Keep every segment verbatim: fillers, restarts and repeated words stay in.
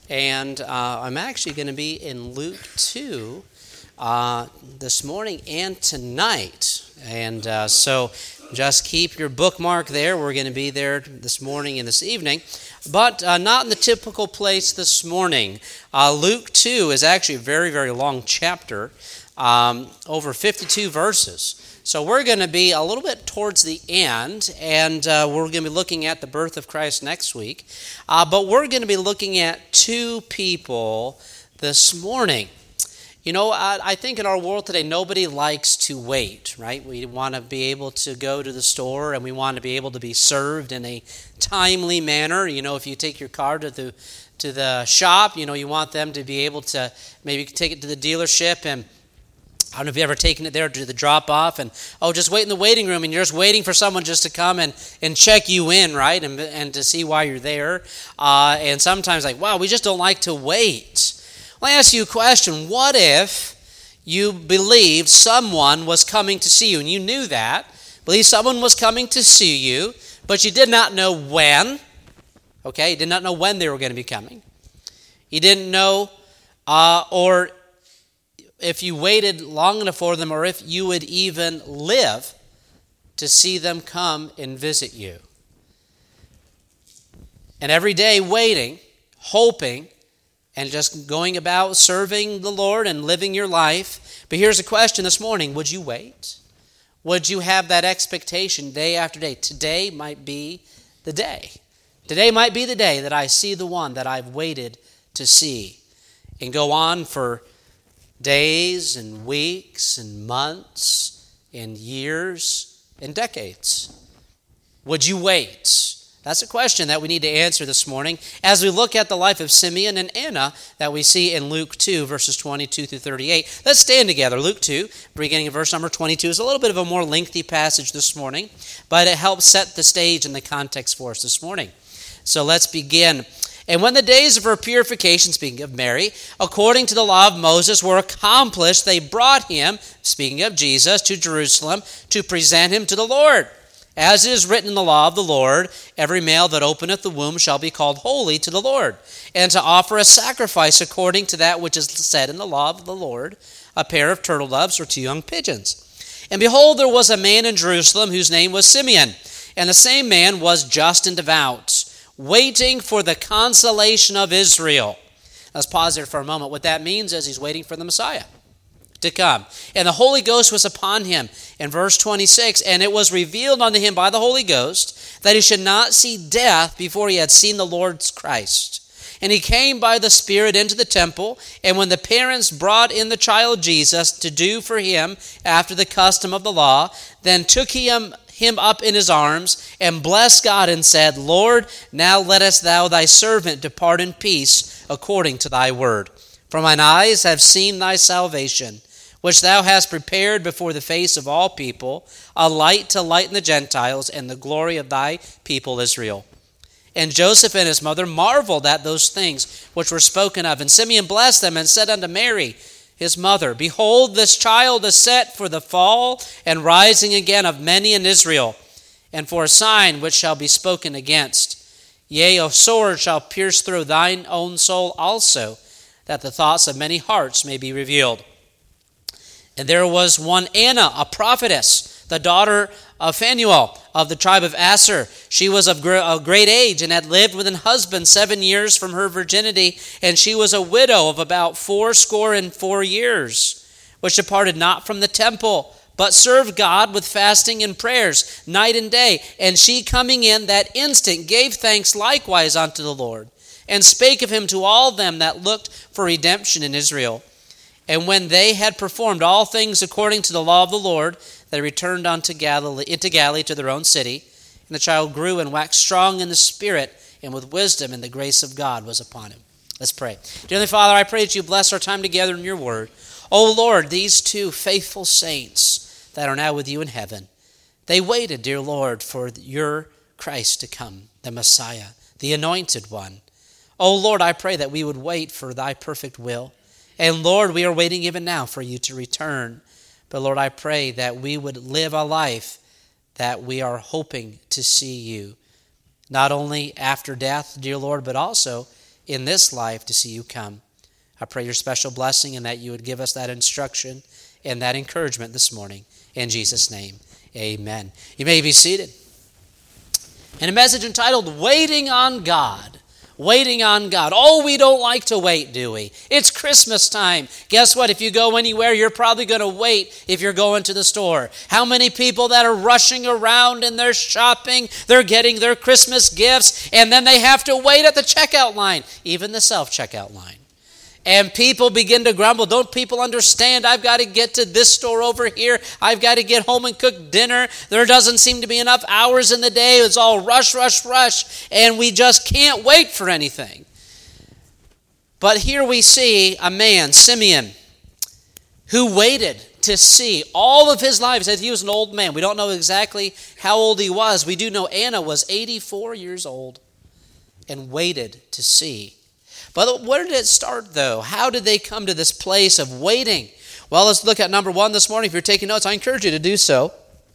And uh, I'm actually going to be in Luke two uh, this morning and tonight. And uh, so just keep your bookmark there. We're going to be there this morning and this evening, but uh, not in the typical place this morning. Uh, Luke two is actually a very, very long chapter, um, over fifty-two verses. So we're going to be a little bit towards the end, and uh, we're going to be looking at the birth of Christ next week. Uh, but we're going to be looking at two people this morning. You know, I, I think in our world today, nobody likes to wait, right? We want to be able to go to the store, and we want to be able to be served in a timely manner. You know, if you take your car to the to the shop, you know, you want them to be able to maybe take it to the dealership, and I don't know if you've ever taken it there to the drop-off, and, oh, just wait in the waiting room, and you're just waiting for someone just to come and, and check you in, right, and, and to see why you're there. Uh, and sometimes, like, wow, we just don't like to wait. Let me ask you a question. What if you believed someone was coming to see you, and you knew that, believed someone was coming to see you, but you did not know when, okay? You did not know when they were going to be coming. You didn't know, uh, or if you waited long enough for them, or if you would even live to see them come and visit you. And every day waiting, hoping, and just going about serving the Lord and living your life. But here's a question this morning. Would you wait? Would you have that expectation day after day? Today might be the day. Today might be the day that I see the one that I've waited to see. And go on for days and weeks and months and years and decades. Would you wait? That's a question that we need to answer this morning as we look at the life of Simeon and Anna that we see in Luke two, verses twenty-two through thirty-eight. Let's stand together. Luke two, beginning in verse number twenty-two, is a little bit of a more lengthy passage this morning, but it helps set the stage and the context for us this morning. So let's begin. And when the days of her purification, speaking of Mary, according to the law of Moses, were accomplished, they brought him, speaking of Jesus, to Jerusalem to present him to the Lord. As it is written in the law of the Lord, every male that openeth the womb shall be called holy to the Lord, and to offer a sacrifice according to that which is said in the law of the Lord, a pair of turtle doves or two young pigeons. And behold, there was a man in Jerusalem whose name was Simeon, and the same man was just and devout, waiting for the consolation of Israel. Let's pause there for a moment. What that means is he's waiting for the Messiah to come. And the Holy Ghost was upon him. In verse twenty-six, and it was revealed unto him by the Holy Ghost that he should not see death before he had seen the Lord's Christ. And he came by the Spirit into the temple, and when the parents brought in the child Jesus to do for him after the custom of the law, then took he him him up in his arms, and blessed God, and said, Lord, now lettest thou thy servant depart in peace according to thy word. For mine eyes have seen thy salvation, which thou hast prepared before the face of all people, a light to lighten the Gentiles, and the glory of thy people Israel. And Joseph and his mother marveled at those things which were spoken of. And Simeon blessed them, and said unto Mary, his mother, behold, this child is set for the fall and rising again of many in Israel, and for a sign which shall be spoken against. Yea, a sword shall pierce through thine own soul also, that the thoughts of many hearts may be revealed. And there was one Anna, a prophetess, the daughter of Phanuel of the tribe of Aser. She was of great age and had lived with an husband seven years from her virginity, and she was a widow of about fourscore and four years, which departed not from the temple, but served God with fasting and prayers night and day. And she coming in that instant gave thanks likewise unto the Lord, and spake of him to all them that looked for redemption in Israel. And when they had performed all things according to the law of the Lord, they returned unto Galilee, into Galilee to their own city. And the child grew and waxed strong in the Spirit, and with wisdom, and the grace of God was upon him. Let's pray. Dear Heavenly Father, I pray that you bless our time together in your word. O Lord, these two faithful saints that are now with you in heaven, they waited, dear Lord, for your Christ to come, the Messiah, the anointed one. O Lord, I pray that we would wait for thy perfect will. And Lord, we are waiting even now for you to return. But Lord, I pray that we would live a life that we are hoping to see you, not only after death, dear Lord, but also in this life to see you come. I pray your special blessing and that you would give us that instruction and that encouragement this morning. In Jesus' name, amen. You may be seated. In a message entitled, Waiting on God. Waiting on God. Oh, we don't like to wait, do we? It's Christmas time. Guess what? If you go anywhere, you're probably going to wait if you're going to the store. How many people that are rushing around and they're shopping, they're getting their Christmas gifts, and then they have to wait at the checkout line, even the self-checkout line. And people begin to grumble. Don't people understand? I've got to get to this store over here. I've got to get home and cook dinner. There doesn't seem to be enough hours in the day. It's all rush, rush, rush. And we just can't wait for anything. But here we see a man, Simeon, who waited to see all of his life. He said he was an old man. We don't know exactly how old he was. We do know Anna was eighty-four years old and waited to see. But where did it start, though? How did they come to this place of waiting? Well, let's look at number one this morning. If you're taking notes, I encourage you to do so.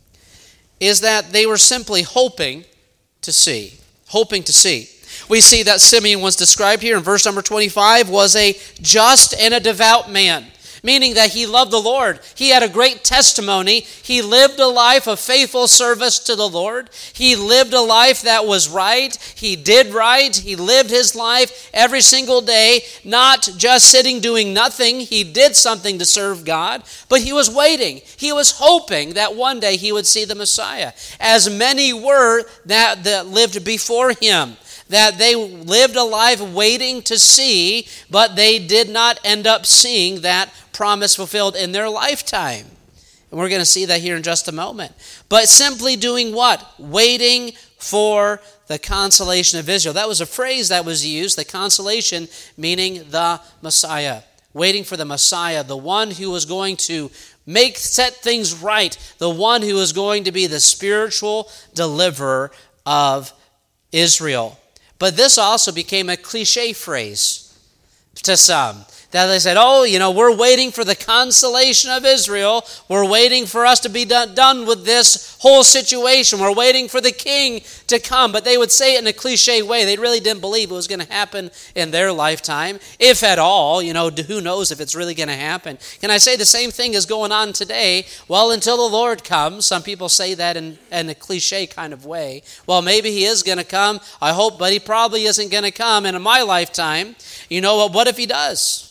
Is that they were simply hoping to see. Hoping to see. We see that Simeon was described here in verse number twenty-five was a just and a devout man, meaning that he loved the Lord. He had a great testimony. He lived a life of faithful service to the Lord. He lived a life that was right. He did right. He lived his life every single day, not just sitting doing nothing. He did something to serve God, but he was waiting. He was hoping that one day he would see the Messiah, as many were that, that lived before him. That they lived a life waiting to see, but they did not end up seeing that promise fulfilled in their lifetime. And we're going to see that here in just a moment. But simply doing what? Waiting for the consolation of Israel. That was a phrase that was used, the consolation, meaning the Messiah. Waiting for the Messiah, the one who was going to make, set things right, the one who was going to be the spiritual deliverer of Israel. But this also became a cliche phrase to some. That they said, oh, you know, we're waiting for the consolation of Israel. We're waiting for us to be done, done with this whole situation. We're waiting for the king to come. But they would say it in a cliche way. They really didn't believe it was going to happen in their lifetime, if at all. You know, who knows if it's really going to happen. Can I say the same thing is going on today? Well, until the Lord comes. Some people say that in, in a cliche kind of way. Well, maybe he is going to come. I hope, but he probably isn't going to come. And in my lifetime, you know what? What if he does?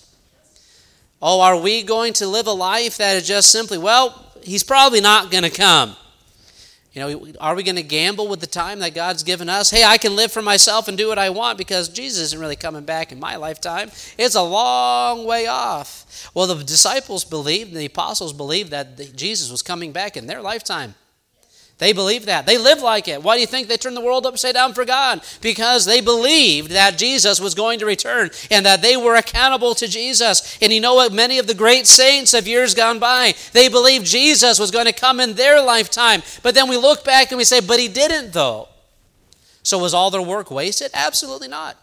Oh, are we going to live a life that is just simply, well, he's probably not going to come? You know, are we going to gamble with the time that God's given us? Hey, I can live for myself and do what I want because Jesus isn't really coming back in my lifetime. It's a long way off. Well, the disciples believed, the apostles believed that Jesus was coming back in their lifetime. They believed that. They lived like it. Why do you think they turned the world upside down for God? Because they believed that Jesus was going to return and that they were accountable to Jesus. And you know what? Many of the great saints of years gone by, they believed Jesus was going to come in their lifetime. But then we look back and we say, but he didn't though. So was all their work wasted? Absolutely not.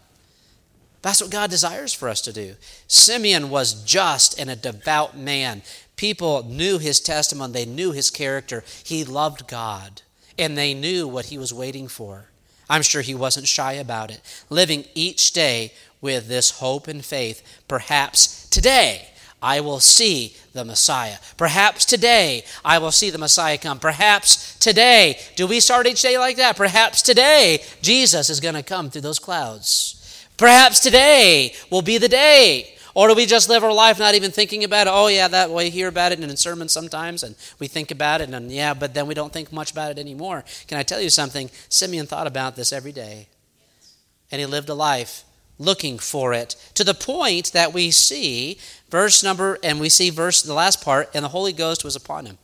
That's what God desires for us to do. Simeon was just and a devout man. People knew his testimony. They knew his character. He loved God, and they knew what he was waiting for. I'm sure he wasn't shy about it. Living each day with this hope and faith. Perhaps today I will see the Messiah. Perhaps today I will see the Messiah come. Perhaps today, do we start each day like that? Perhaps today Jesus is going to come through those clouds. Perhaps today will be the day. Or do we just live our life not even thinking about it? Oh, yeah, that way, hear about it in sermons sometimes, and we think about it, and yeah, but then we don't think much about it anymore. Can I tell you something? Simeon thought about this every day, and he lived a life looking for it, to the point that we see verse number, and we see verse, the last part, and the Holy Ghost was upon him.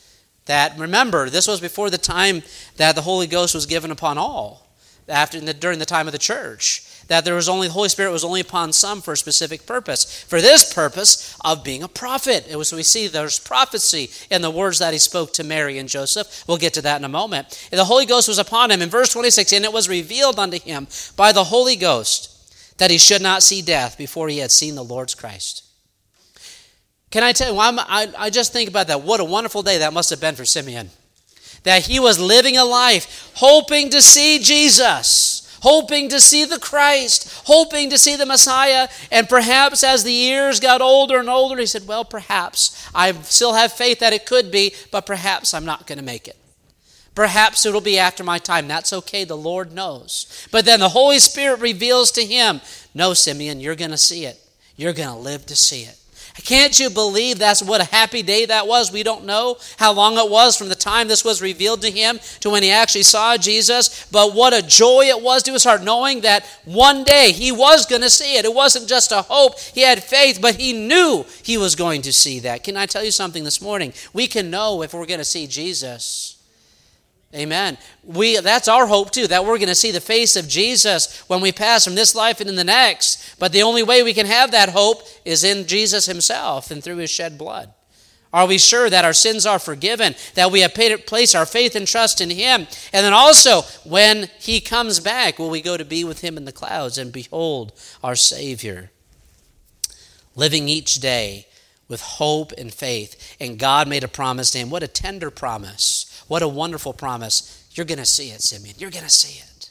That, remember, this was before the time that the Holy Ghost was given upon all, after during the time of the church. That there was only, the Holy Spirit was only upon some for a specific purpose. For this purpose of being a prophet. It was, we see there's prophecy in the words that he spoke to Mary and Joseph. We'll get to that in a moment. And the Holy Ghost was upon him. In verse twenty-six, and it was revealed unto him by the Holy Ghost that he should not see death before he had seen the Lord's Christ. Can I tell you, I'm, I, I just think about that. What a wonderful day that must have been for Simeon. That he was living a life hoping to see Jesus. hoping to see the Christ, hoping to see the Messiah. And perhaps as the years got older and older, he said, well, perhaps I still have faith that it could be, but perhaps I'm not going to make it. Perhaps it'll be after my time. That's okay. The Lord knows. But then the Holy Spirit reveals to him, no, Simeon, you're going to see it. You're going to live to see it. Can't you believe that's what a happy day that was? We don't know how long it was from the time this was revealed to him to when he actually saw Jesus. But what a joy it was to his heart knowing that one day he was going to see it. It wasn't just a hope. He had faith, but he knew he was going to see that. Can I tell you something this morning? We can know if we're going to see Jesus. Amen. We that's our hope too, that we're going to see the face of Jesus when we pass from this life and in the next. But the only way we can have that hope is in Jesus himself and through his shed blood. Are we sure that our sins are forgiven, that we have paid, placed our faith and trust in him? And then also, when he comes back, will we go to be with him in the clouds and behold our Savior? Living each day with hope and faith. And God made a promise to him. What a tender promise. What a wonderful promise. You're going to see it, Simeon. You're going to see it.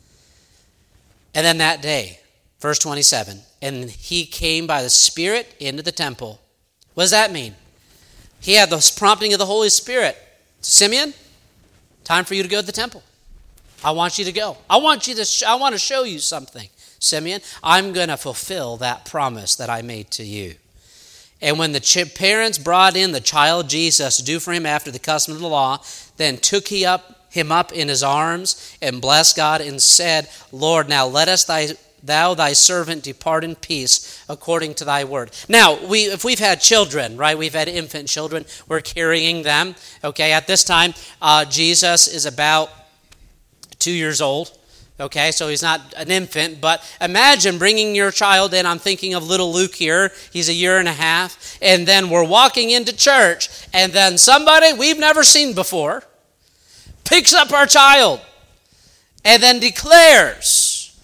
And then that day, verse twenty-seven, and he came by the Spirit into the temple. What does that mean? He had the prompting of the Holy Spirit. Simeon, time for you to go to the temple. I want you to go. I want you to. Sh- I want to show you something, Simeon. I'm going to fulfill that promise that I made to you. And when the ch- parents brought in the child Jesus to do for him after the custom of the law, then took he up him up in his arms and blessed God and said, Lord, now let us thy thou thy servant depart in peace according to thy word. Now, we if we've had children, right? We've had infant children. We're carrying them. Okay, at this time, uh, Jesus is about two years old. Okay, so he's not an infant, but imagine bringing your child in. I'm thinking of little Luke here. He's a year and a half. And then we're walking into church, and then somebody we've never seen before picks up our child and then declares,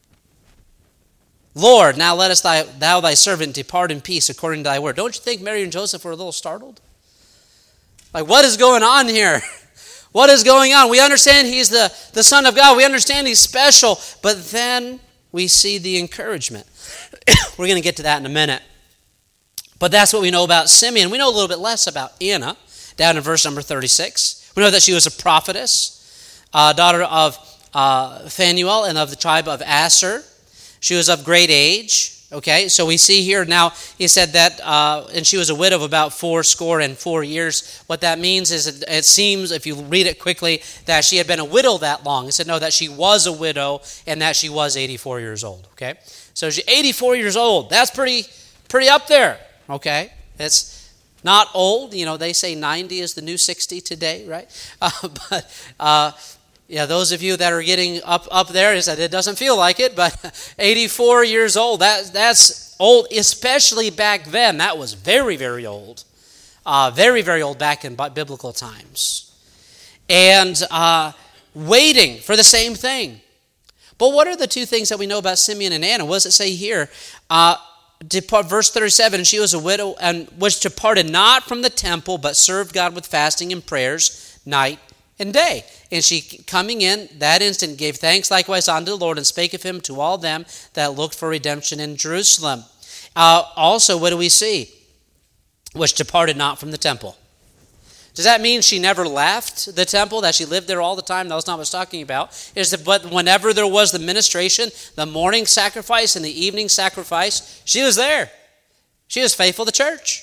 Lord, now let us thy, thou thy servant depart in peace according to thy word. Don't you think Mary and Joseph were a little startled? Like, what is going on here? What is going on? We understand he's the, the Son of God. We understand he's special. But then we see the encouragement. We're going to get to that in a minute. But that's what we know about Simeon. We know a little bit less about Anna, down in verse number thirty-six. We know that she was a prophetess, uh, daughter of uh, Phanuel and of the tribe of Aser. She was of great age. Okay, so we see here now, he said that, uh, and she was a widow of about four score and four years. What that means is it, it seems, if you read it quickly, that she had been a widow that long. He said, no, that she was a widow and that she was eighty-four years old. Okay, so she's eighty-four years old. That's pretty, pretty up there. Okay, it's not old. You know, they say ninety is the new sixty today, right? Uh, but, uh, Yeah, those of you that are getting up, up there, is that it doesn't feel like it, but eighty-four years old, that, that's old, especially back then. That was very, very old. Uh, very, very old back in biblical times. And uh, waiting for the same thing. But what are the two things that we know about Simeon and Anna? What does it say here? Uh, depart, verse thirty-seven, and she was a widow, and which departed not from the temple, but served God with fasting and prayers night and day. And she, coming in that instant, gave thanks likewise unto the Lord, and spake of him to all them that looked for redemption in Jerusalem. Uh, also, what do we see? Which departed not from the temple. Does that mean she never left the temple, that she lived there all the time? That's not what it's talking about. Is that, but whenever there was the ministration, the morning sacrifice and the evening sacrifice, she was there. She was faithful to church.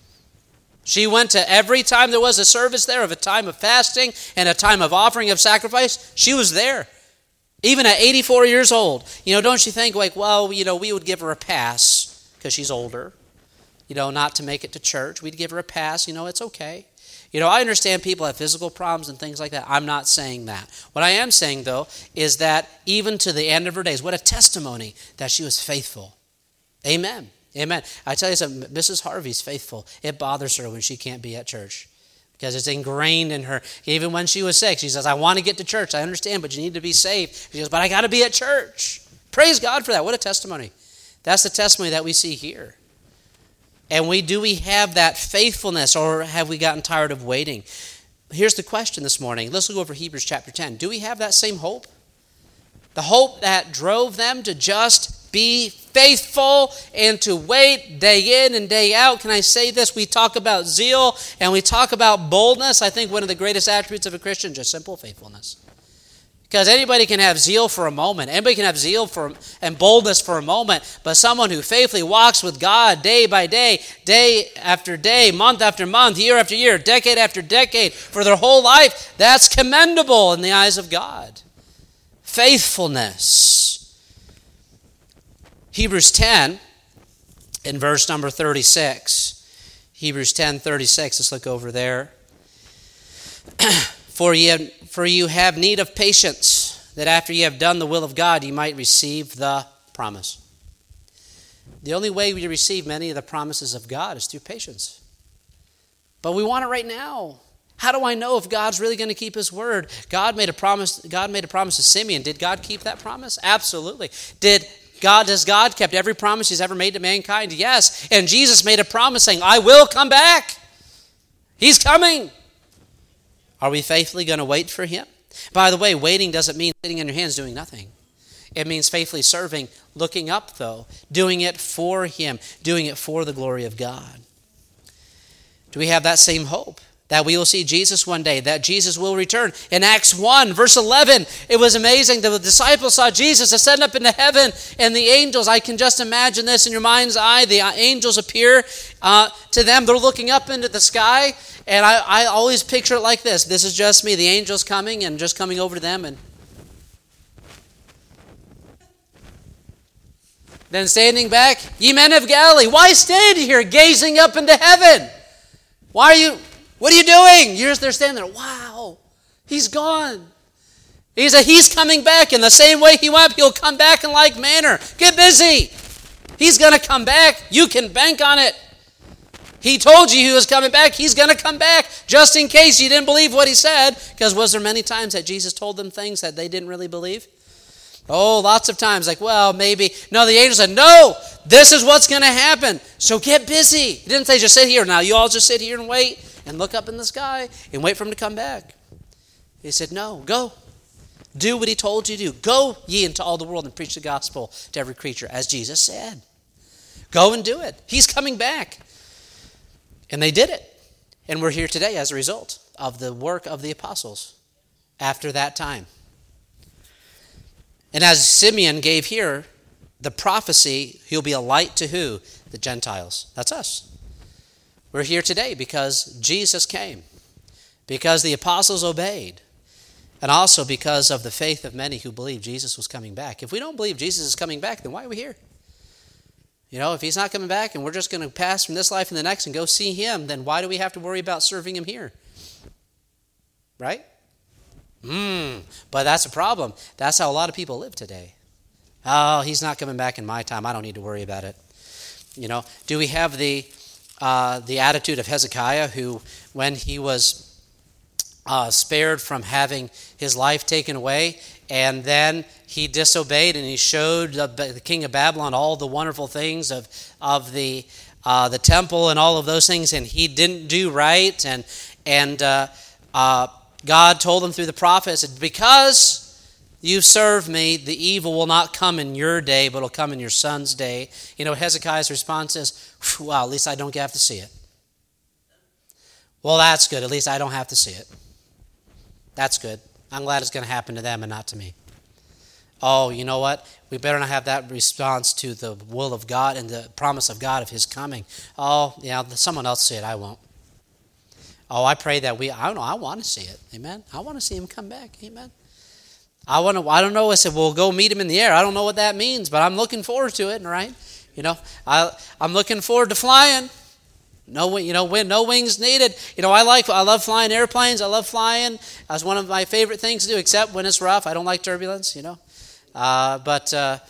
She went to every time there was a service there of a time of fasting and a time of offering of sacrifice. She was there, even at eighty-four years old. You know, don't you think, like, well, you know, we would give her a pass because she's older, you know, not to make it to church. We'd give her a pass. You know, it's okay. You know, I understand people have physical problems and things like that. I'm not saying that. What I am saying, though, is that even to the end of her days, what a testimony that she was faithful. Amen. Amen. I tell you something, Missus Harvey's faithful. It bothers her when she can't be at church because it's ingrained in her. Even when she was sick, she says, I want to get to church. I understand, but you need to be saved. She goes, but I got to be at church. Praise God for that. What a testimony. That's the testimony that we see here. And we do we have that faithfulness, or have we gotten tired of waiting? Here's the question this morning. Let's go over Hebrews chapter ten. Do we have that same hope The hope that drove them to just be faithful and to wait day in and day out. Can I say this? We talk about zeal and we talk about boldness. I think one of the greatest attributes of a Christian is just simple faithfulness. Because anybody can have zeal for a moment. Anybody can have zeal for and boldness for a moment. But someone who faithfully walks with God day by day, day after day, month after month, year after year, decade after decade, for their whole life, that's commendable in the eyes of God. Faithfulness. Hebrews ten, in verse number thirty-six. Hebrews ten, thirty-six. Let's look over there. For ye, have, for you have need of patience, that after ye have done the will of God, ye might receive the promise. The only way we receive many of the promises of God is through patience. But we want it right now. How do I know if God's really going to keep his word? God made a promise, God made a promise to Simeon. Did God keep that promise? Absolutely. Did God, does God kept every promise he's ever made to mankind? Yes. And Jesus made a promise saying, I will come back. He's coming. Are we faithfully going to wait for him? By the way, waiting doesn't mean sitting on your hands doing nothing. It means faithfully serving, looking up though, doing it for him, doing it for the glory of God. Do we have that same hope? That we will see Jesus one day, that Jesus will return. In Acts one, verse eleven, it was amazing. The disciples saw Jesus ascend up into heaven, and the angels, I can just imagine this in your mind's eye, the angels appear uh, to them. They're looking up into the sky, and I, I always picture it like this. This is just me, the angels coming and just coming over to them, and then standing back, ye men of Galilee, why stand ye here gazing up into heaven? Why are you... What are you doing? You're just there standing there. Wow, he's gone. He said he's coming back in the same way he went. He'll come back in like manner. Get busy. He's going to come back. You can bank on it. He told you he was coming back. He's going to come back just in case you didn't believe what he said. Because was there many times that Jesus told them things that they didn't really believe? Oh, lots of times. Like, well, maybe. No, the angel said, no, this is what's going to happen. So get busy. He didn't say just sit here. Now you all just sit here and wait. And look up in the sky and wait for him to come back. He said, no, go. Do what he told you to do. Go ye into all the world and preach the gospel to every creature, as Jesus said. Go and do it. He's coming back. And they did it. And we're here today as a result of the work of the apostles after that time. And as Simeon gave here, the prophecy, he'll be a light to who? The Gentiles. That's us. We're here today because Jesus came, because the apostles obeyed, and also because of the faith of many who believed Jesus was coming back. If we don't believe Jesus is coming back, then why are we here? You know, if he's not coming back and we're just going to pass from this life and the next and go see him, then why do we have to worry about serving him here? Right? Hmm, but that's a problem. That's how a lot of people live today. Oh, he's not coming back in my time. I don't need to worry about it. You know, do we have the... Uh, the attitude of Hezekiah, who, when he was uh, spared from having his life taken away, and then he disobeyed and he showed the, the king of Babylon all the wonderful things of of the uh, the temple and all of those things, and he didn't do right, and and uh, uh, God told him through the prophet, said, because you serve me, the evil will not come in your day, but it'll come in your son's day. You know, Hezekiah's response is, well, at least I don't have to see it. Well, that's good. At least I don't have to see it. That's good. I'm glad it's going to happen to them and not to me. Oh, you know what? We better not have that response to the will of God and the promise of God of his coming. Oh, yeah, someone else see it. I won't. Oh, I pray that we, I don't know, I want to see it. Amen? I want to see him come back. Amen? I want to. I don't know. I said, "Well, go meet him in the air." I don't know what that means, but I'm looking forward to it. Right? You know, I I'm looking forward to flying. No, you know, when no wings needed. You know, I like. I love flying airplanes. I love flying. That's one of my favorite things to do. Except when it's rough, I don't like turbulence. You know, uh, but. Uh,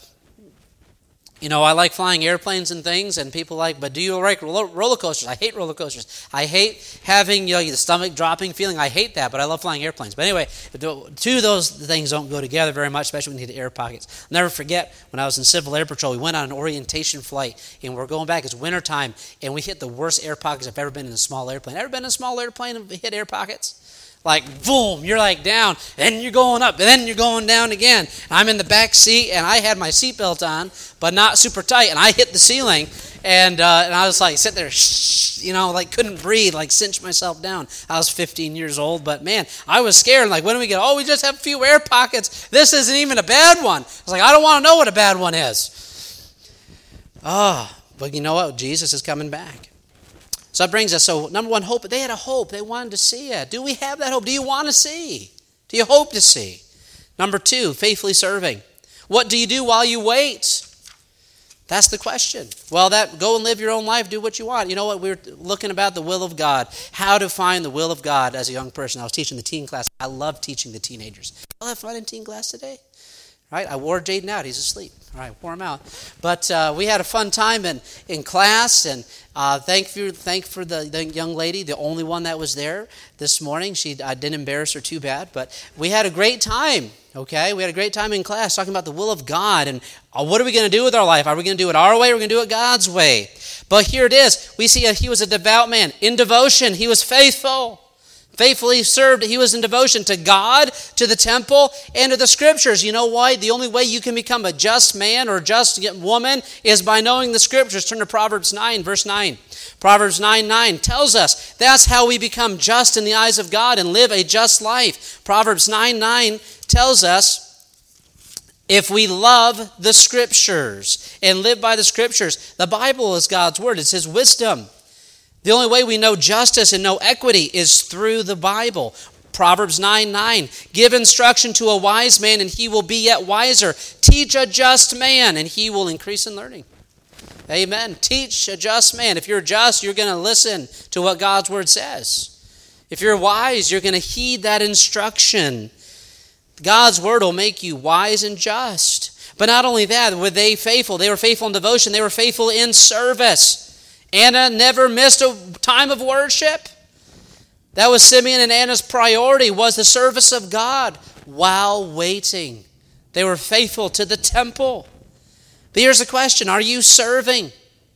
You know, I like flying airplanes and things, and people like, but do you like roller coasters? I hate roller coasters. I hate having, you know, the stomach dropping feeling. I hate that, but I love flying airplanes. But anyway, two of those things don't go together very much, especially when you hit the air pockets. I'll never forget when I was in Civil Air Patrol, we went on an orientation flight, and we're going back. It's wintertime, and we hit the worst air pockets I've ever been in a small airplane. Ever been in a small airplane and hit air pockets? Like, boom, you're like down, and then you're going up, and then you're going down again. I'm in the back seat, and I had my seatbelt on, but not super tight, and I hit the ceiling, and uh, and I was like, sitting there, shh, you know, like couldn't breathe, like cinched myself down. I was fifteen years old, but man, I was scared. Like, when do we get, oh, we just have a few air pockets. This isn't even a bad one. I was like, I don't want to know what a bad one is. Oh, but you know what? Jesus is coming back. So that brings us, so number one, hope. They had a hope. They wanted to see it. Do we have that hope? Do you want to see? Do you hope to see? Number two, faithfully serving. What do you do while you wait? That's the question. Well, that go and live your own life. Do what you want. You know what? We were looking about the will of God. How to find the will of God as a young person. I was teaching the teen class. I love teaching the teenagers. Y'all have fun in teen class today? Right? I wore Jaden out. He's asleep. All right, wore him out. But uh, we had a fun time in, in class, and uh, thank you, thank for the, the young lady, the only one that was there this morning. She I didn't embarrass her too bad, but we had a great time. Okay, we had a great time in class talking about the will of God and uh, what are we going to do with our life? Are we going to do it our way or are we going to do it God's way? But here it is. We see a, he was a devout man. In devotion, he was faithful. Faithfully served. He was in devotion to God, to the temple, and to the scriptures. You know why? The only way you can become a just man or just woman is by knowing the scriptures. Turn to Proverbs nine, verse nine. Proverbs nine, nine tells us that's how we become just in the eyes of God and live a just life. Proverbs nine, nine tells us if we love the scriptures and live by the scriptures, the Bible is God's word. It's his wisdom. The only way we know justice and know equity is through the Bible. Proverbs nine, nine. Give instruction to a wise man and he will be yet wiser. Teach a just man and he will increase in learning. Amen. Teach a just man. If you're just, you're going to listen to what God's word says. If you're wise, you're going to heed that instruction. God's word will make you wise and just. But not only that, were they faithful? They were faithful in devotion. They were faithful in service. Anna never missed a time of worship. That was Simeon and Anna's priority, was the service of God while waiting. They were faithful to the temple. But here's the question, are you serving?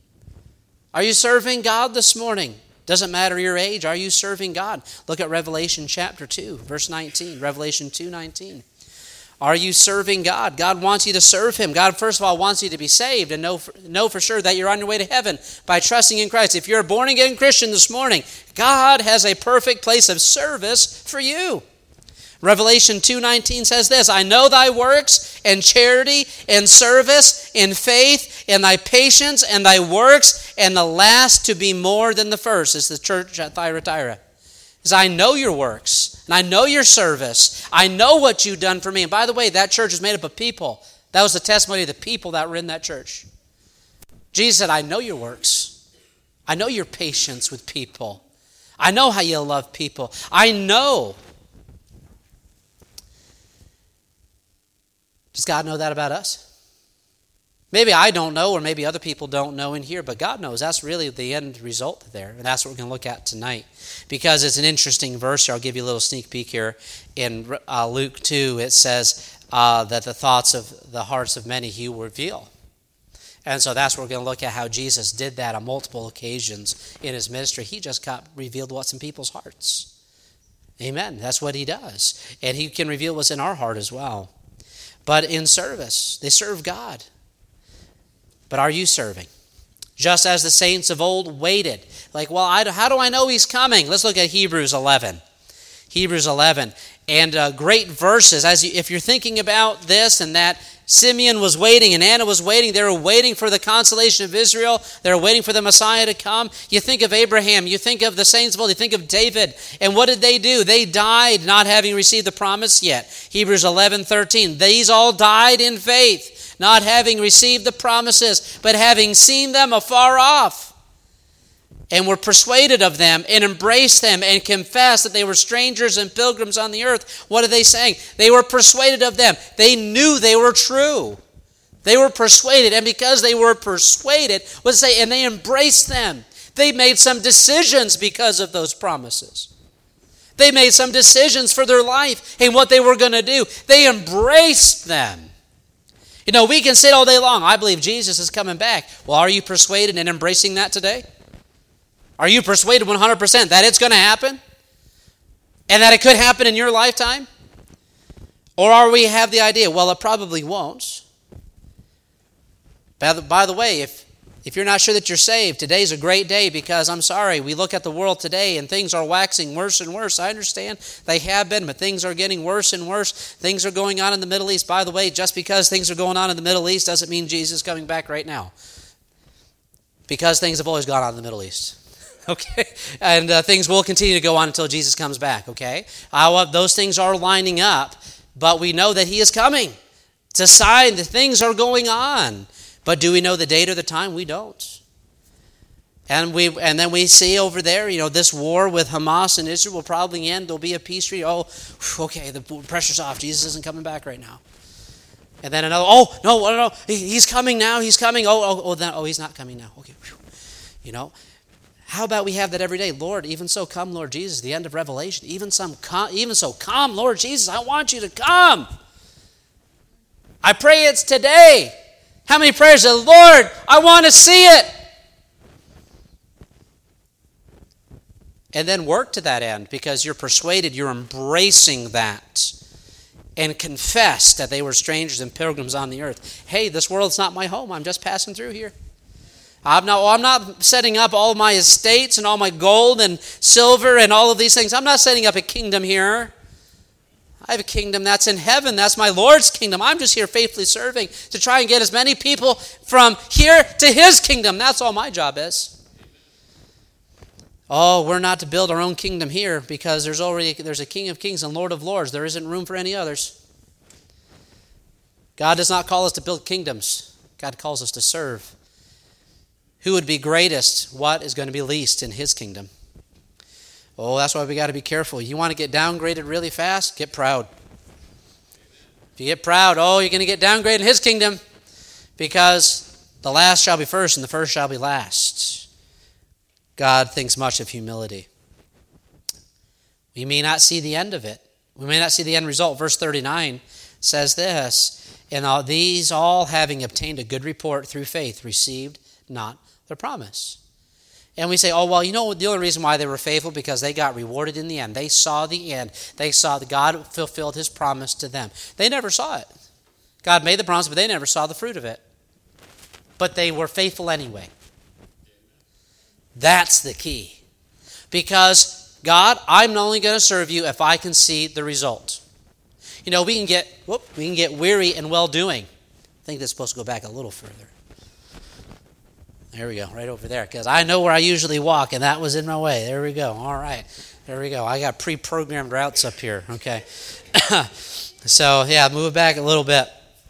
Are you serving God this morning? Doesn't matter your age, are you serving God? Look at Revelation chapter two, verse nineteen. Revelation two, nineteen. Are you serving God? God wants you to serve him. God, first of all, wants you to be saved and know for, know for sure that you're on your way to heaven by trusting in Christ. If you're a born-again Christian this morning, God has a perfect place of service for you. Revelation two nineteen says this, I know thy works and charity and service and faith and thy patience and thy works, and the last to be more than the first. It's the church at Thyatira. Is I know your works, and I know your service. I know what you've done for me. And by the way, that church is made up of people. That was the testimony of the people that were in that church. Jesus said, I know your works. I know your patience with people. I know how you love people. I know. Does God know that about us? Maybe I don't know, or maybe other people don't know in here, but God knows. That's really the end result there, and that's what we're going to look at tonight. Because it's an interesting verse here. I'll give you a little sneak peek here. In uh, Luke two, it says uh, that the thoughts of the hearts of many he will reveal. And so that's what we're going to look at, how Jesus did that on multiple occasions in his ministry. He just got revealed what's in people's hearts. Amen. That's what he does. And he can reveal what's in our heart as well. But in service, they serve God. But are you serving? Just as the saints of old waited. Like, well, I, how do I know he's coming? Let's look at Hebrews eleven. Hebrews eleven. And uh, great verses. As you, if you're thinking about this and that, Simeon was waiting and Anna was waiting. They were waiting for the consolation of Israel. They were waiting for the Messiah to come. You think of Abraham. You think of the saints of old. You think of David. And what did they do? They died not having received the promise yet. Hebrews eleven thirteen. These all died in faith, not having received the promises, but having seen them afar off, and were persuaded of them, and embraced them, and confessed that they were strangers and pilgrims on the earth. What are they saying? They were persuaded of them. They knew they were true. They were persuaded, and because they were persuaded, what does it say? And they embraced them. They made some decisions because of those promises. They made some decisions for their life and what they were going to do. They embraced them. You know, we can sit all day long. I believe Jesus is coming back. Well, are you persuaded and embracing that today? Are you persuaded one hundred percent that it's going to happen? And that it could happen in your lifetime? Or are we have the idea, well, it probably won't. By the, by the way, if, if you're not sure that you're saved, today's a great day because, I'm sorry, we look at the world today and things are waxing worse and worse. I understand they have been, but things are getting worse and worse. Things are going on in the Middle East. By the way, just because things are going on in the Middle East doesn't mean Jesus is coming back right now. Because things have always gone on in the Middle East. Okay? And uh, things will continue to go on until Jesus comes back. Okay? Uh, those things are lining up, but we know that he is coming. It's a sign that things are going on. But do we know the date or the time? We don't. And we and then we see over there, you know, this war with Hamas and Israel will probably end. There'll be a peace treaty. Oh, okay, the pressure's off. Jesus isn't coming back right now. And then another, oh, no, no, no, he's coming now. He's coming. Oh, oh, oh, then, oh he's not coming now. Okay, you know. How about we have that every day? Lord, even so come, Lord Jesus, the end of Revelation. Even, some, even so come, Lord Jesus, I want you to come. I pray it's today. How many prayers are, Lord, I want to see it. And then work to that end because you're persuaded, you're embracing that. And confess that they were strangers and pilgrims on the earth. Hey, this world's not my home. I'm just passing through here. I'm not, I'm not setting up all my estates and all my gold and silver and all of these things. I'm not setting up a kingdom here. I have a kingdom that's in heaven. That's my Lord's kingdom. I'm just here faithfully serving to try and get as many people from here to his kingdom. That's all my job is. Oh, we're not to build our own kingdom here because there's already there's a King of Kings and Lord of Lords. There isn't room for any others. God does not call us to build kingdoms. God calls us to serve. Who would be greatest? What is going to be least in his kingdom? Oh, that's why we got to be careful. You want to get downgraded really fast? Get proud. If you get proud, oh, you're going to get downgraded in his kingdom because the last shall be first and the first shall be last. God thinks much of humility. We may not see the end of it. We may not see the end result. Verse thirty-nine says this, and all these all having obtained a good report through faith received not their promise. And we say, oh, well, you know the only reason why they were faithful because they got rewarded in the end. They saw the end. They saw that God fulfilled his promise to them. They never saw it. God made the promise, but they never saw the fruit of it. But they were faithful anyway. That's the key. Because, God, I'm only going to serve you if I can see the result. You know, we can get, whoop, we can get weary in well-doing. I think that's supposed to go back a little further. There we go, right over there, because I know where I usually walk, and that was in my way. There we go. All right. There we go. I got pre-programmed routes up here. Okay. So, yeah, move it back a little bit.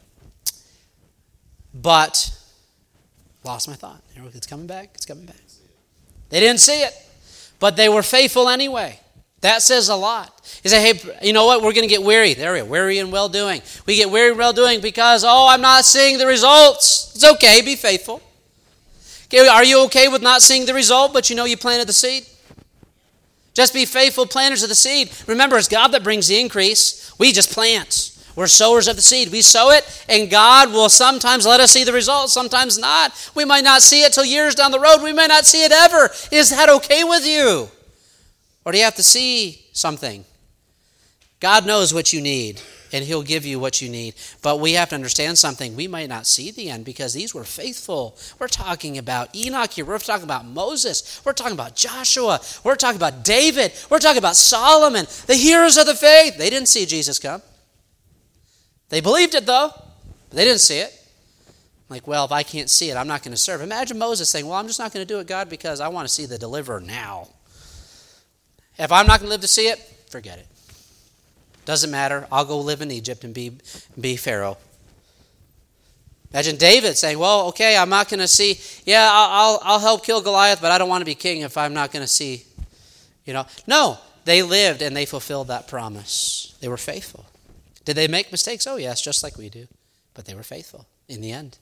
But, lost my thought. It's coming back. It's coming back. They didn't see it, but they were faithful anyway. That says a lot. You say, hey, you know what? We're going to get weary. There we go. Weary and well-doing. We get weary and well-doing because, oh, I'm not seeing the results. It's okay. Be faithful. Okay, are you okay with not seeing the result, but you know you planted the seed? Just be faithful planters of the seed. Remember, it's God that brings the increase. We just plant. We're sowers of the seed. We sow it, and God will sometimes let us see the result, sometimes not. We might not see it till years down the road. We may not see it ever. Is that okay with you? Or do you have to see something? God knows what you need, and he'll give you what you need. But we have to understand something. We might not see the end because these were faithful. We're talking about Enoch here. We're talking about Moses. We're talking about Joshua. We're talking about David. We're talking about Solomon, the heroes of the faith. They didn't see Jesus come. They believed it, though. But they didn't see it. Like, well, if I can't see it, I'm not going to serve. Imagine Moses saying, well, I'm just not going to do it, God, because I want to see the deliverer now. If I'm not going to live to see it, forget it. Doesn't matter. I'll go live in Egypt and be, be Pharaoh. Imagine David saying, well, okay, I'm not going to see. Yeah, I'll, I'll help kill Goliath, but I don't want to be king if I'm not going to see. You know, no, they lived and they fulfilled that promise. They were faithful. Did they make mistakes? Oh, yes, just like we do. But they were faithful in the end.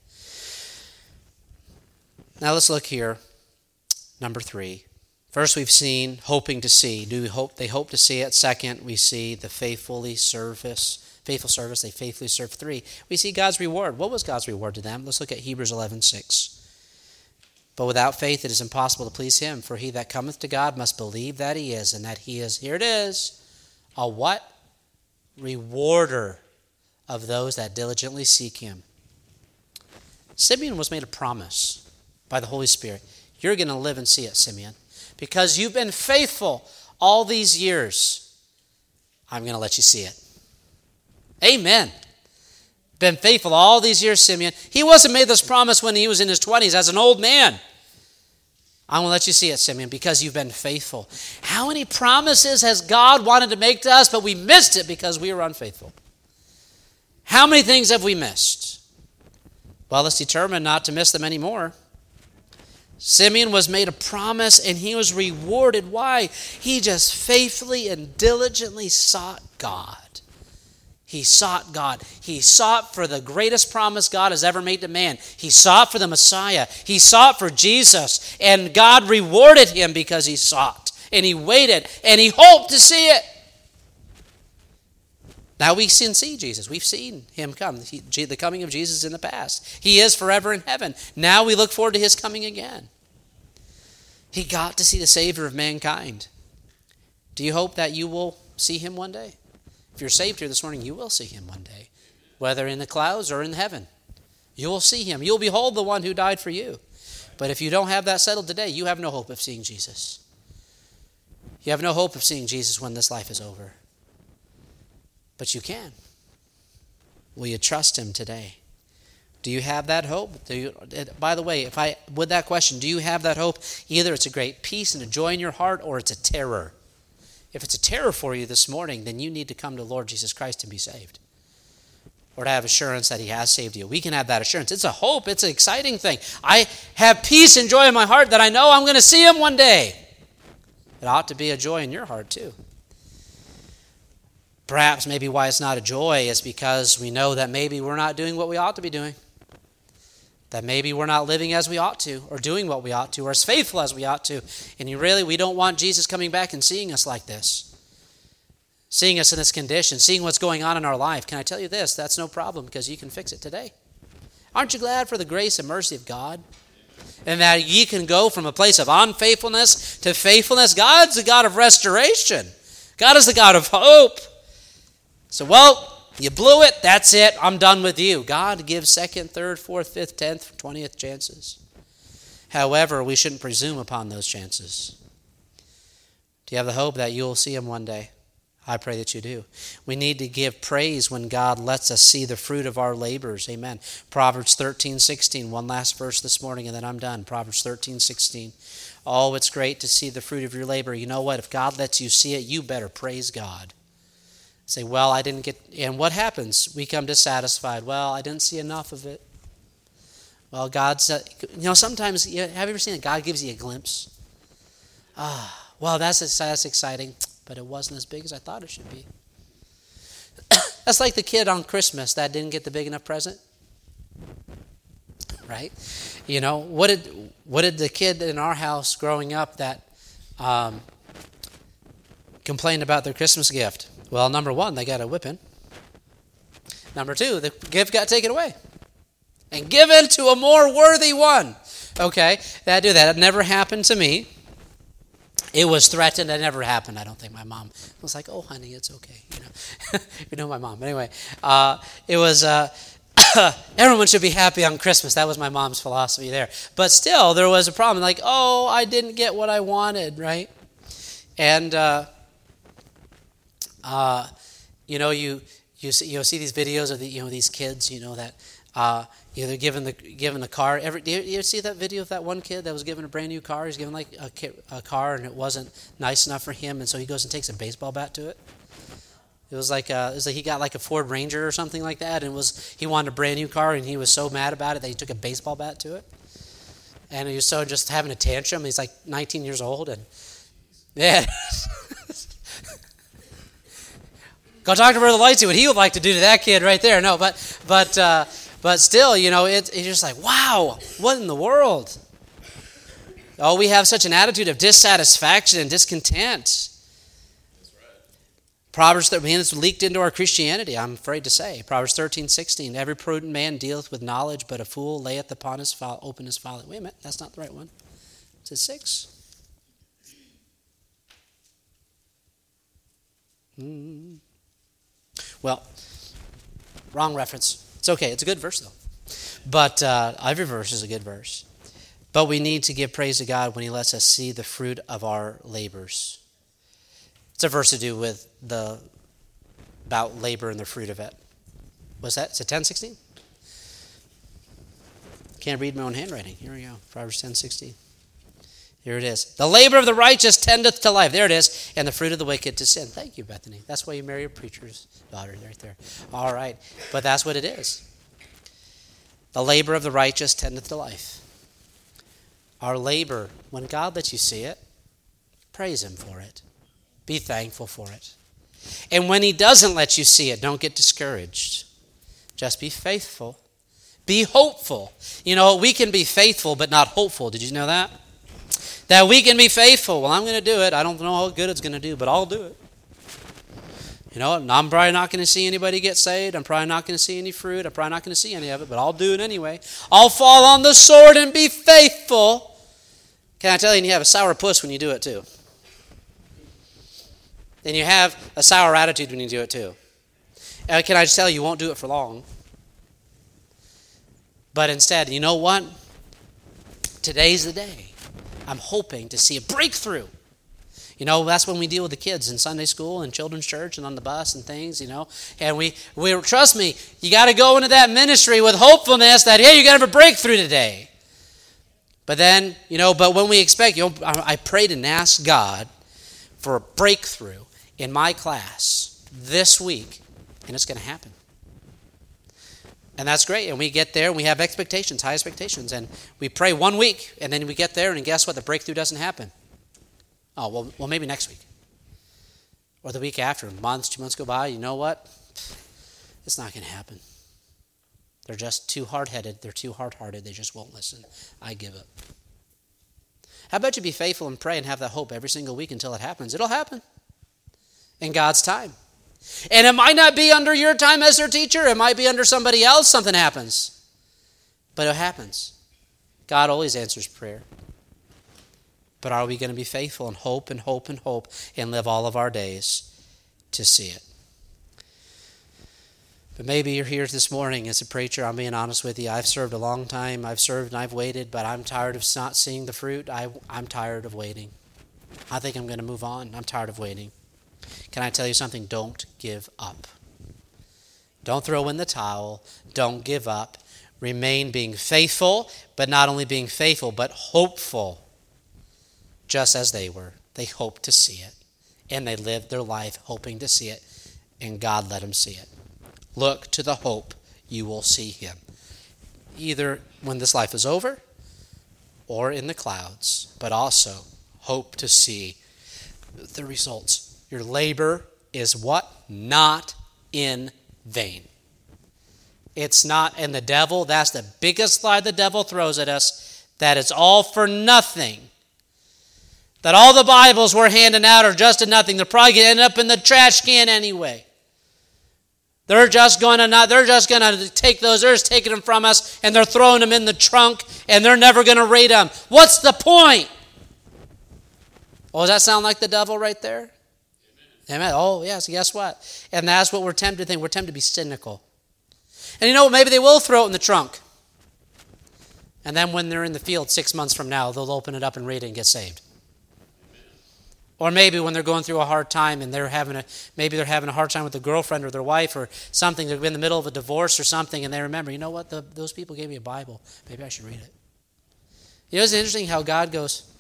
Now let's look here. Number three. First, we've seen hoping to see. Do we hope they hope to see it? Second, we see the faithfully service, faithful service. They faithfully serve. Three, we see God's reward. What was God's reward to them? Let's look at Hebrews eleven six. But without faith it is impossible to please him, for he that cometh to God must believe that he is, and that he is, here it is, A what? Rewarder of those that diligently seek him. Simeon was made a promise by the Holy Spirit. You're going to live and see it, Simeon. Because you've been faithful all these years, I'm going to let you see it. Amen. Been faithful all these years, Simeon. He wasn't made this promise when he was in his twenties as an old man. I'm going to let you see it, Simeon, because you've been faithful. How many promises has God wanted to make to us, but we missed it because we were unfaithful? How many things have we missed? Well, let's determine not to miss them anymore. Simeon was made a promise and he was rewarded. Why? He just faithfully and diligently sought God. He sought God. He sought for the greatest promise God has ever made to man. He sought for the Messiah. He sought for Jesus. And God rewarded him because he sought. And he waited. And he hoped to see it. Now we can see Jesus. We've seen him come. He, the coming of Jesus in the past. He is forever in heaven. Now we look forward to his coming again. He got to see the Savior of mankind. Do you hope that you will see him one day? If you're saved here this morning, you will see him one day, whether in the clouds or in heaven. You will see him. You'll behold the one who died for you. But if you don't have that settled today, you have no hope of seeing Jesus. You have no hope of seeing Jesus when this life is over. But you can. Will you trust him today? Do you have that hope? Do you, by the way, if I with that question, do you have that hope? Either it's a great peace and a joy in your heart, or it's a terror. If it's a terror for you this morning, then you need to come to Lord Jesus Christ and be saved. Or to have assurance that he has saved you. We can have that assurance. It's a hope. It's an exciting thing. I have peace and joy in my heart that I know I'm going to see him one day. It ought to be a joy in your heart too. Perhaps maybe why it's not a joy is because we know that maybe we're not doing what we ought to be doing. That maybe we're not living as we ought to, or doing what we ought to, or as faithful as we ought to. And you really, we don't want Jesus coming back and seeing us like this. Seeing us in this condition, seeing what's going on in our life. Can I tell you this? That's no problem because you can fix it today. Aren't you glad for the grace and mercy of God? And that you can go from a place of unfaithfulness to faithfulness. God's the God of restoration. God is the God of hope. So, well, you blew it, that's it, I'm done with you. God gives second, third, fourth, fifth, tenth, twentieth chances. However, we shouldn't presume upon those chances. Do you have the hope that you'll see him one day? I pray that you do. We need to give praise when God lets us see the fruit of our labors. Amen. Proverbs thirteen sixteen, one last verse this morning and then I'm done. Proverbs thirteen sixteen. Oh, it's great to see the fruit of your labor. You know what? If God lets you see it, you better praise God. Say, well, I didn't get, and what happens? We come dissatisfied. Well, I didn't see enough of it. Well, God's, uh, you know, sometimes, have you ever seen that God gives you a glimpse? Ah, well, that's, that's exciting, but it wasn't as big as I thought it should be. That's like the kid on Christmas that didn't get the big enough present. Right? You know, what did, what did the kid in our house growing up that um, complained about their Christmas gift? Well, number one, they got a whipping. Number two, the gift got taken away and given to a more worthy one. Okay, that do that. It never happened to me. It was threatened. It never happened. I don't think my mom was like, "Oh, honey, it's okay." You know, you know my mom. But anyway, uh, it was. Uh, everyone should be happy on Christmas. That was my mom's philosophy there. But still, there was a problem. Like, oh, I didn't get what I wanted, right? And. Uh, Uh, you know, you you see, you see these videos of the, you know, these kids, you know, that uh, you know, they're given the given the car. Every, do you, you see that video of that one kid that was given a brand new car? He's given like a, a car and it wasn't nice enough for him, and so he goes and takes a baseball bat to it. It was like a, it was like he got like a Ford Ranger or something like that, and it was he wanted a brand new car, and he was so mad about it that he took a baseball bat to it, and he was so just having a tantrum. He's like nineteen years old, and yeah. Go talk to Brother Lightsey what he would like to do to that kid right there. No, but but uh, but still, you know, it, it's just like, wow, what in the world? Oh, we have such an attitude of dissatisfaction and discontent. That's right. Proverbs thirteen, it's leaked into our Christianity, I'm afraid to say. Proverbs thirteen sixteen, every prudent man dealeth with knowledge, but a fool layeth upon his folly, open his folly. Wait a minute, that's not the right one. Is it six? Mm. Well, wrong reference. It's okay. It's a good verse, though. But uh, every verse is a good verse. But we need to give praise to God when he lets us see the fruit of our labors. It's a verse to do with the about labor and the fruit of it. What's that? Is it ten sixteen? Can't read my own handwriting. Here we go. Proverbs ten sixteen. Here it is. The labor of the righteous tendeth to life. There it is. And the fruit of the wicked to sin. Thank you, Bethany. That's why you marry a preacher's daughter right there. All right. But that's what it is. The labor of the righteous tendeth to life. Our labor, when God lets you see it, praise him for it. Be thankful for it. And when he doesn't let you see it, don't get discouraged. Just be faithful. Be hopeful. You know, we can be faithful but not hopeful. Did you know that? That we can be faithful. Well, I'm going to do it. I don't know how good it's going to do, but I'll do it. You know, I'm probably not going to see anybody get saved. I'm probably not going to see any fruit. I'm probably not going to see any of it, but I'll do it anyway. I'll fall on the sword and be faithful. Can I tell you, you have a sour puss when you do it too. And you have a sour attitude when you do it too. And can I just tell you, you won't do it for long. But instead, you know what? Today's the day. I'm hoping to see a breakthrough. You know, that's when we deal with the kids in Sunday school and children's church and on the bus and things, you know. And we, we trust me, you got to go into that ministry with hopefulness that, hey, you're going to have a breakthrough today. But then, you know, but when we expect, you know, I prayed and asked God for a breakthrough in my class this week, and it's going to happen. And that's great. And we get there and we have expectations, high expectations. And we pray one week and then we get there and guess what? The breakthrough doesn't happen. Oh, well, well maybe next week. Or the week after. Months, two months go by. You know what? It's not going to happen. They're just too hard-headed. They're too hard-hearted. They just won't listen. I give up. How about you be faithful and pray and have that hope every single week until it happens? It'll happen in God's time. And it might not be under your time as their teacher. It might be under somebody else. Something happens. But it happens. God always answers prayer. But are we going to be faithful and hope and hope and hope and live all of our days to see it? But maybe you're here this morning as a preacher. I'm being honest with you. I've served a long time. I've served and I've waited, but I'm tired of not seeing the fruit. I, I'm tired of waiting. I think I'm going to move on. I'm tired of waiting. Can I tell you something? Don't give up. Don't throw in the towel. Don't give up. Remain being faithful, but not only being faithful, but hopeful, just as they were. They hoped to see it, and they lived their life hoping to see it, and God let them see it. Look to the hope you will see him, either when this life is over or in the clouds, but also hope to see the results. Your labor is what? Not in vain. It's not, and the devil, that's the biggest lie the devil throws at us, that it's all for nothing. That all the Bibles we're handing out are just a nothing. They're probably going to end up in the trash can anyway. They're just going to not, they're just going to take those, they're just taking them from us, and they're throwing them in the trunk, and they're never going to read them. What's the point? Oh, does that sound like the devil right there? Amen. Oh, yes, guess what? And that's what we're tempted to think. We're tempted to be cynical. And you know what? Maybe they will throw it in the trunk. And then when they're in the field six months from now, they'll open it up and read it and get saved. Or maybe when they're going through a hard time and they're having a, maybe they're having a hard time with a girlfriend or their wife or something. They're in the middle of a divorce or something, and they remember, you know what? The, those people gave me a Bible. Maybe I should read it. You know, it's interesting how God goes,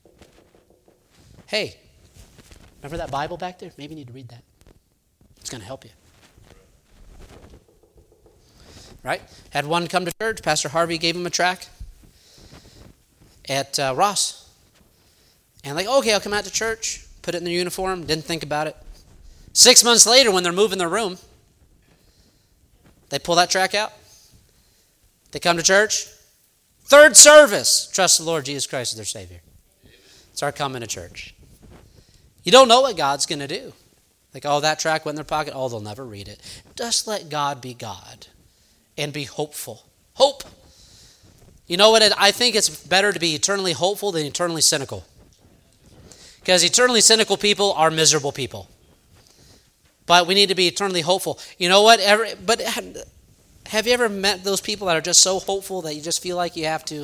hey, remember that Bible back there? Maybe you need to read that. It's going to help you. Right? Had one come to church. Pastor Harvey gave him a tract at uh, Ross. And like, okay, I'll come out to church, put it in their uniform, didn't think about it. Six months later, when they're moving their room, they pull that tract out. They come to church. Third service, trust the Lord Jesus Christ as their Savior. Start coming to church. You don't know what God's going to do. Like, oh, that tract went in their pocket. Oh, they'll never read it. Just let God be God and be hopeful. Hope. You know what? I think it's better to be eternally hopeful than eternally cynical. Because eternally cynical people are miserable people. But we need to be eternally hopeful. You know what? Every, but have you ever met those people that are just so hopeful that you just feel like you have to,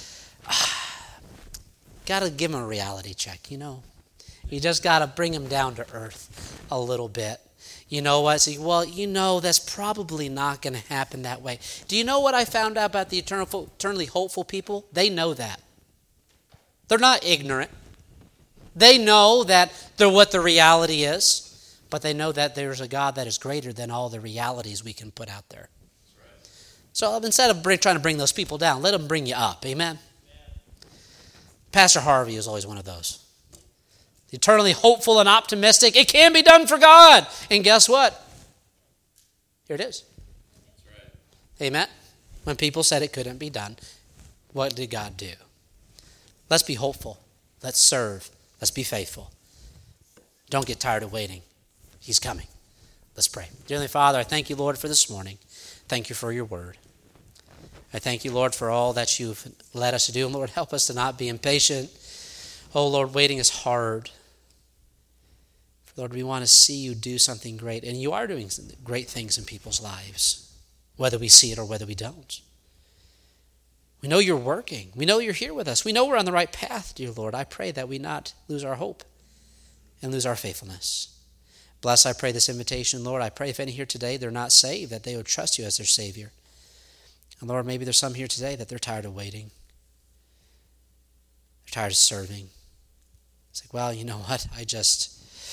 got to give them a reality check, you know? You just got to bring them down to earth a little bit. You know what? So, well, you know, that's probably not going to happen that way. Do you know what I found out about the eternal, eternally hopeful people? They know that. They're not ignorant. They know that they're what the reality is, but they know that there's a God that is greater than all the realities we can put out there. So instead of bring, trying to bring those people down, let them bring you up. Amen? Pastor Harvey is always one of those. Eternally hopeful and optimistic. It can be done for God. And guess what? Here it is. That's right. Amen? When people said it couldn't be done, what did God do? Let's be hopeful. Let's serve. Let's be faithful. Don't get tired of waiting. He's coming. Let's pray. Dear Heavenly Father, I thank you, Lord, for this morning. Thank you for your word. I thank you, Lord, for all that you've led us to do. And Lord, help us to not be impatient. Oh, Lord, waiting is hard. Lord, we want to see you do something great. And you are doing great things in people's lives, whether we see it or whether we don't. We know you're working. We know you're here with us. We know we're on the right path, dear Lord. I pray that we not lose our hope and lose our faithfulness. Bless, I pray, this invitation, Lord. I pray if any here today, they're not saved, that they would trust you as their Savior. And Lord, maybe there's some here today that they're tired of waiting. They're tired of serving. It's like, well, you know what? I just...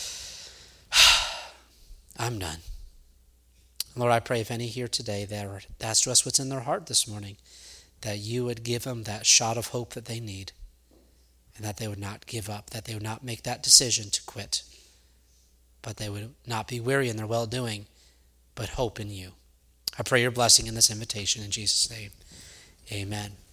I'm done. Lord, I pray if any here today that are, that's just what's in their heart this morning, that you would give them that shot of hope that they need, and that they would not give up, that they would not make that decision to quit, but they would not be weary in their well-doing, but hope in you. I pray your blessing in this invitation in Jesus' name. Amen.